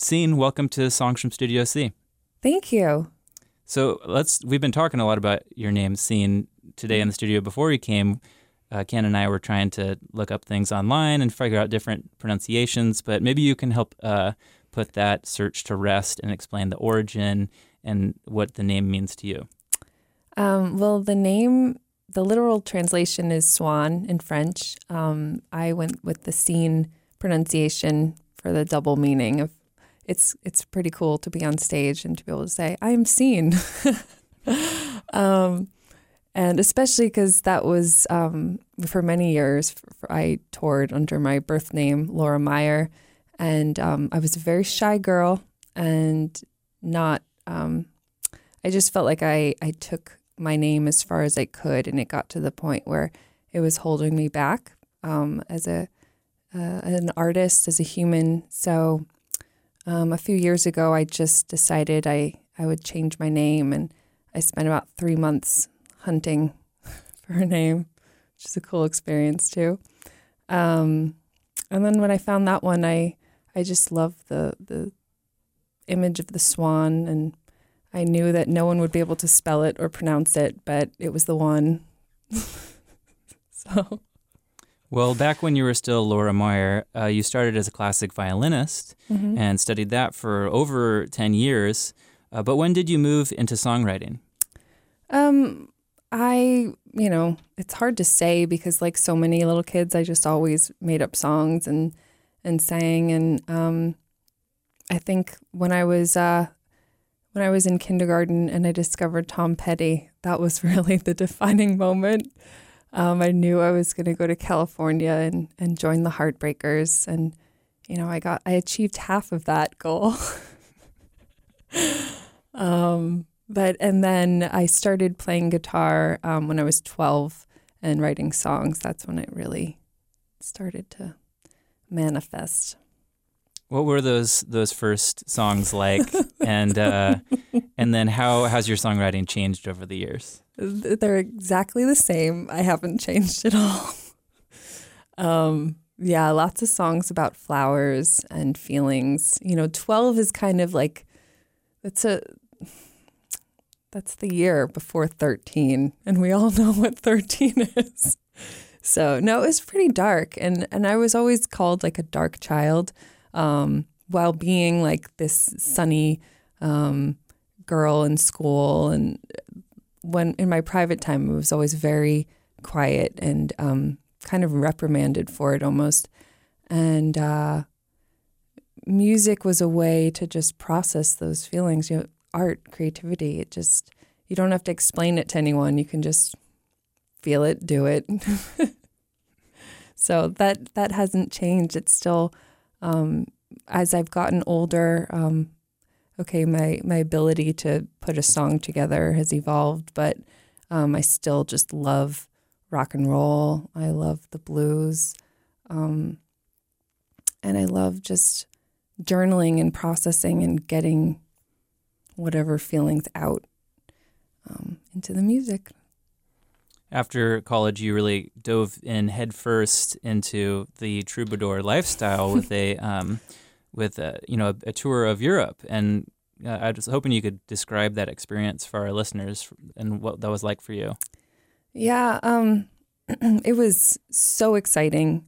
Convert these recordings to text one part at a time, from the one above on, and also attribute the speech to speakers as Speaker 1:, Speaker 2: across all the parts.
Speaker 1: Scene, welcome to Songs from Studio C.
Speaker 2: Thank you.
Speaker 1: So we've been talking a lot about your name, Scene, today in the studio. Before you came, Ken and I were trying to look up things online and figure out different pronunciations, but maybe you can help put that search to rest and explain the origin and what the name means to you.
Speaker 2: Well, the literal translation is swan in French. I went with the Scene pronunciation for the double meaning of it's pretty cool to be on stage and to be able to say, I'm Scene. And especially because that was, for many years, I toured under my birth name, Laura Meyer. And I was a very shy girl and not, I just felt like I took my name as far as I could. And it got to the point where it was holding me back as an artist, as a human. So a few years ago, I just decided I would change my name. And I spent about 3 months hunting for a name, which is a cool experience too. And then when I found that one, I just loved the image of the swan, and I knew that no one would be able to spell it or pronounce it, but it was the one. So.
Speaker 1: Well, back when you were still Laura Meyer, you started as a classic violinist and studied that for over 10 years. But when did you move into songwriting?
Speaker 2: It's hard to say because like so many little kids, I just always made up songs and sang. And I think when I was in kindergarten and I discovered Tom Petty, that was really the defining moment. I knew I was going to go to California and join the Heartbreakers. And, I achieved half of that goal. And then I started playing guitar when I was 12 and writing songs. That's when it really started to manifest.
Speaker 1: What were those first songs like, and then how's your songwriting changed over the years?
Speaker 2: They're exactly the same. I haven't changed at all. Lots of songs about flowers and feelings. 12 is kind of like that's the year before 13, and we all know what 13 is. So no, it was pretty dark, and I was always called like a dark child, while being like this sunny girl in school. And when in my private time, I was always very quiet and kind of reprimanded for it almost. And music was a way to just process those feelings. Art, creativity, you don't have to explain it to anyone. You can just feel it, do it. So that hasn't changed. It's still, as I've gotten older, my ability to put a song together has evolved, but I still just love rock and roll. I love the blues. And I love just journaling and processing and getting whatever feelings out into the music.
Speaker 1: After college, you really dove in headfirst into the troubadour lifestyle with a tour of Europe, and I was hoping you could describe that experience for our listeners and what that was like for you.
Speaker 2: Yeah, it was so exciting.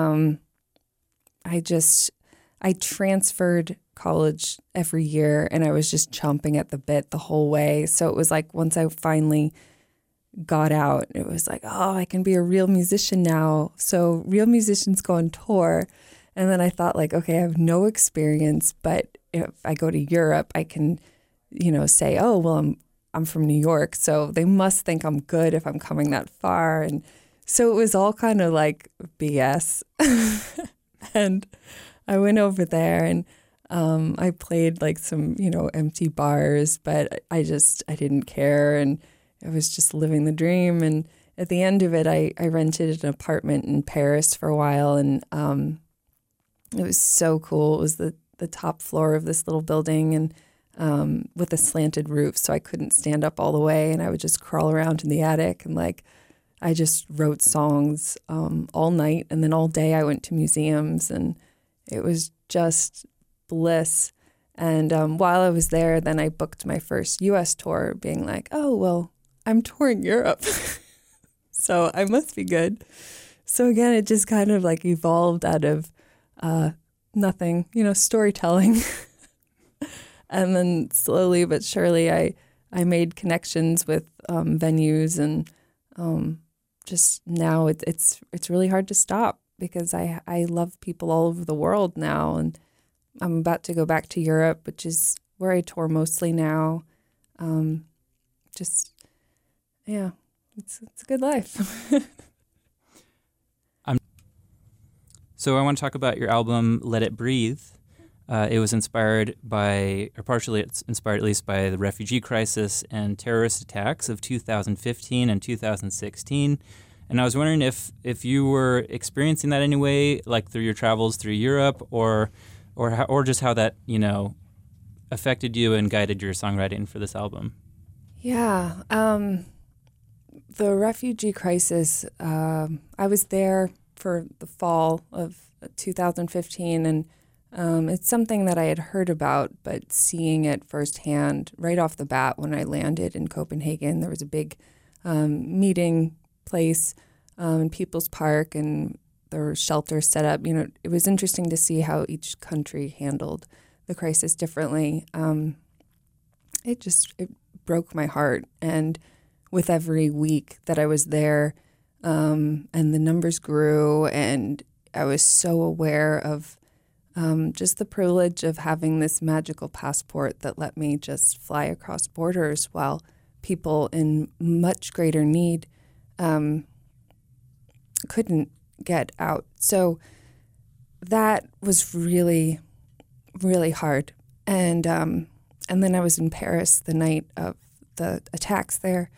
Speaker 2: I transferred college every year, and I was just chomping at the bit the whole way. So it was like once I finally got out, it was like, oh, I can be a real musician now. So real musicians go on tour. And then I thought like, okay, I have no experience, but if I go to Europe, I can, say, oh, well, I'm from New York, so they must think I'm good if I'm coming that far. And so it was all kind of like BS. And I went over there and I played like some, empty bars, but I didn't care. And I was just living the dream. And at the end of it, I rented an apartment in Paris for a while. And it was so cool. It was the top floor of this little building and with a slanted roof. So I couldn't stand up all the way. And I would just crawl around in the attic. And I just wrote songs all night. And then all day I went to museums. And it was just bliss. And while I was there, then I booked my first U.S. tour, being like, oh, well, I'm touring Europe, so I must be good. So again, it just kind of like evolved out of nothing, storytelling. And then slowly but surely, I made connections with venues, and just now it's really hard to stop because I love people all over the world now, and I'm about to go back to Europe, which is where I tour mostly now. It's a good life.
Speaker 1: So I want to talk about your album Let It Breathe. It was inspired by, or partially it's inspired at least by, the refugee crisis and terrorist attacks of 2015 and 2016. And I was wondering if you were experiencing that anyway, like through your travels through Europe, or just how that, affected you and guided your songwriting for this album.
Speaker 2: Yeah. The refugee crisis, I was there for the fall of 2015, and it's something that I had heard about, but seeing it firsthand right off the bat when I landed in Copenhagen, there was a big meeting place in People's Park, and there were shelters set up. It was interesting to see how each country handled the crisis differently. It broke my heart, and with every week that I was there, and the numbers grew, and I was so aware of just the privilege of having this magical passport that let me just fly across borders while people in much greater need couldn't get out. So that was really, really hard. And then I was in Paris the night of the attacks there.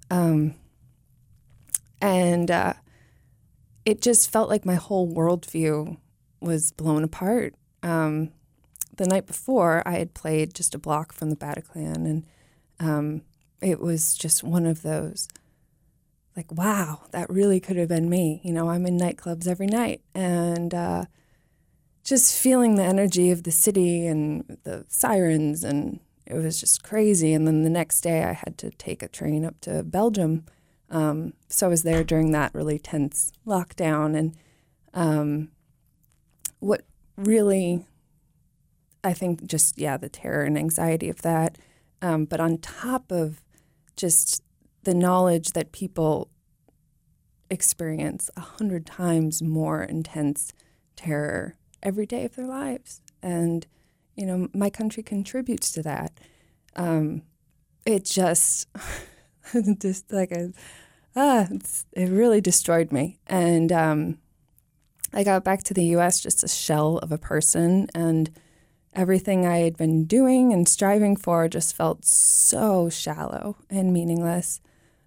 Speaker 2: It just felt like my whole worldview was blown apart. The night before, I had played just a block from the Bataclan, and it was just one of those, like, wow, that really could have been me. I'm in nightclubs every night, and just feeling the energy of the city and the sirens, and it was just crazy. And then the next day, I had to take a train up to Belgium. So I was there during that really tense lockdown, and what really, I think, just, the terror and anxiety of that, but on top of just the knowledge that people experience 100 times more intense terror every day of their lives. And, my country contributes to that. It just, just like it really destroyed me. And I got back to the U.S. just a shell of a person, and everything I had been doing and striving for just felt so shallow and meaningless.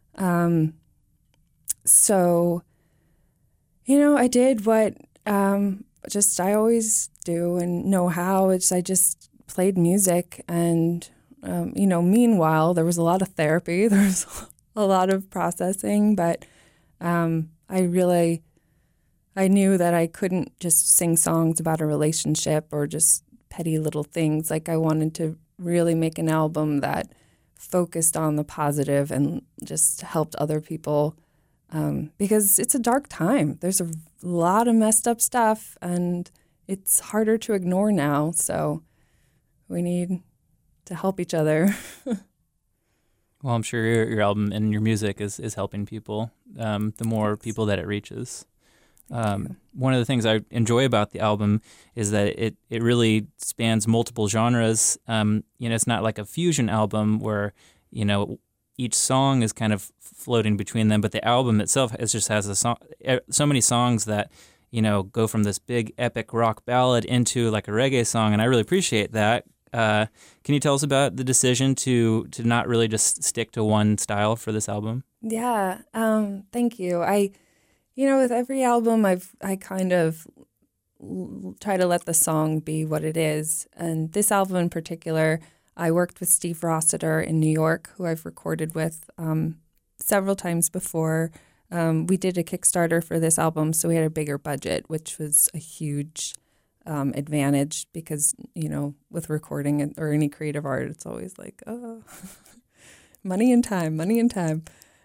Speaker 2: So, I did what I always do and know how. I just played music, and meanwhile there was a lot of therapy, there was a lot of processing, but I knew that I couldn't just sing songs about a relationship or just petty little things. Like, I wanted to really make an album that focused on the positive and just helped other people, because it's a dark time. There's a lot of messed up stuff, and it's harder to ignore now. So we need to help each other.
Speaker 1: Well, I'm sure your album and your music is helping people, the more people that it reaches. One of the things I enjoy about the album is that it really spans multiple genres. It's not like a fusion album where, each song is kind of floating between them, but the album itself just has so many songs that, go from this big epic rock ballad into like a reggae song, and I really appreciate that. Can you tell us about the decision to not really just stick to one style for this album?
Speaker 2: Yeah, thank you. With every album, I kind of try to let the song be what it is. And this album in particular, I worked with Steve Rossiter in New York, who I've recorded with several times before. We did a Kickstarter for this album, so we had a bigger budget, which was a huge advantage because, with recording or any creative art, it's always like, oh, money and time, money and time.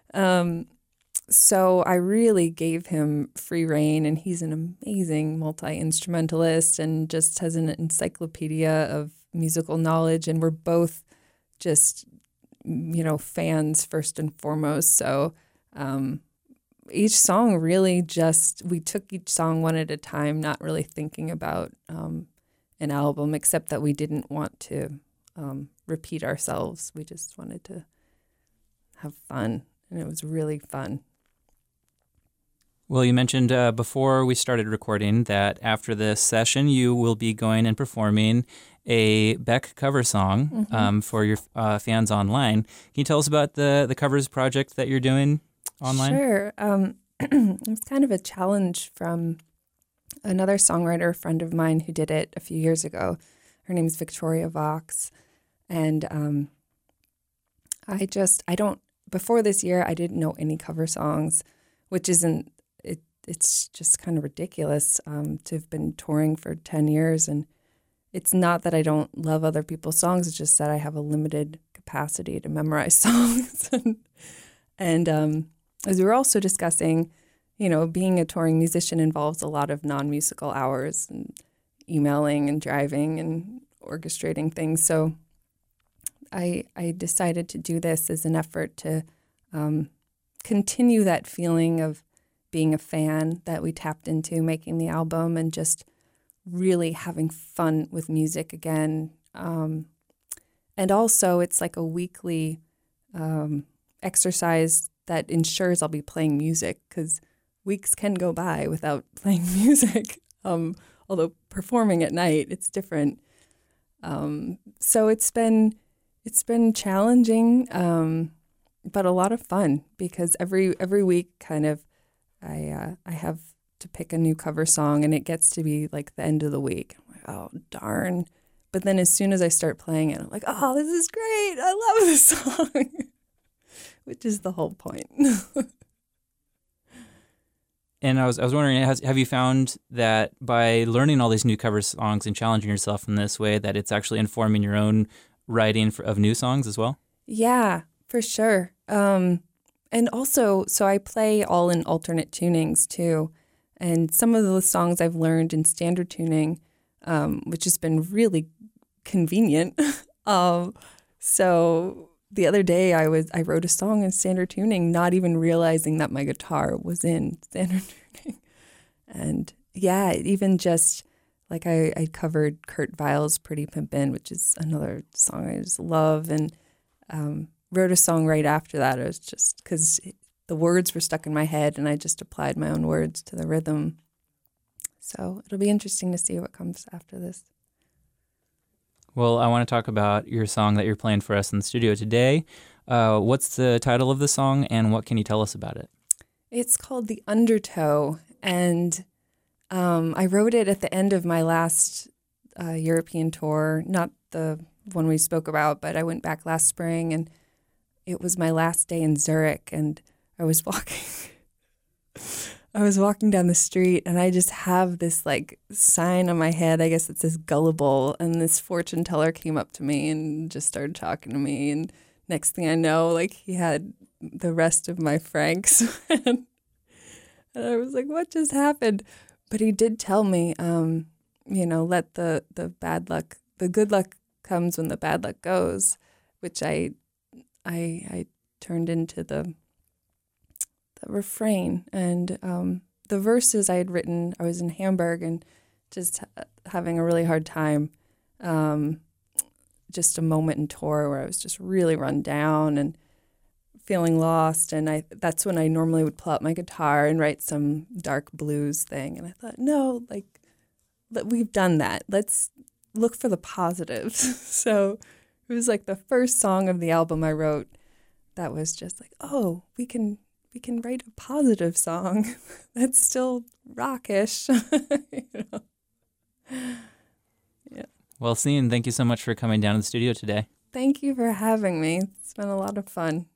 Speaker 2: So I really gave him free rein, and he's an amazing multi-instrumentalist and just has an encyclopedia of musical knowledge. And we're both just, fans first and foremost. So each song really we took each song one at a time, not really thinking about an album, except that we didn't want to repeat ourselves. We just wanted to have fun, and it was really fun.
Speaker 1: Well, you mentioned before we started recording that after this session, you will be going and performing a Beck cover song for your fans online. Can you tell us about the covers project that you're doing online?
Speaker 2: Sure. It was kind of a challenge from another songwriter friend of mine who did it a few years ago. Her name is Victoria Vox. And before this year, I didn't know any cover songs, which it's just kind of ridiculous to have been touring for 10 years. And it's not that I don't love other people's songs, it's just that I have a limited capacity to memorize songs. And as we were also discussing, being a touring musician involves a lot of non-musical hours and emailing and driving and orchestrating things. So I decided to do this as an effort to continue that feeling of being a fan that we tapped into making the album, and just really having fun with music again. And also it's like a weekly exercise that ensures I'll be playing music, because weeks can go by without playing music. Although performing at night, it's different. So it's been challenging, but a lot of fun, because every week kind of I have to pick a new cover song, and it gets to be like the end of the week. I'm like, oh, darn. But then as soon as I start playing it, I'm like, oh, this is great. I love this song, which is the whole point.
Speaker 1: And I was wondering, have you found that by learning all these new cover songs and challenging yourself in this way, that it's actually informing your own writing of new songs as well?
Speaker 2: Yeah, for sure. And also, so I play all in alternate tunings too. And some of the songs I've learned in standard tuning, which has been really convenient. So the other day I wrote a song in standard tuning, not even realizing that my guitar was in standard tuning. And yeah, even just like I covered Kurt Weill's Pretty Pimpin', which is another song I just love, and wrote a song right after that. It was just because the words were stuck in my head, and I just applied my own words to the rhythm. So it'll be interesting to see what comes after this.
Speaker 1: Well, I want to talk about your song that you're playing for us in the studio today. What's the title of the song, and what can you tell us about it?
Speaker 2: It's called The Undertow, and I wrote it at the end of my last European tour, not the one we spoke about, but I went back last spring, and it was my last day in Zurich, and I was walking down the street, and I just have this like sign on my head. I guess it says gullible, and this fortune teller came up to me and just started talking to me, and next thing I know, like he had the rest of my francs, and I was like, what just happened? But he did tell me, let the bad luck, the good luck comes when the bad luck goes, which I turned into the refrain. And the verses I had written, I was in Hamburg and just having a really hard time. Just a moment in tour where I was just really run down and feeling lost. And that's when I normally would pull out my guitar and write some dark blues thing. And I thought, no, we've done that. Let's look for the positives. So it was like the first song of the album I wrote that was just like, oh, we can write a positive song that's still rockish. Yeah.
Speaker 1: Well, Sian, thank you so much for coming down to the studio today.
Speaker 2: Thank you for having me. It's been a lot of fun.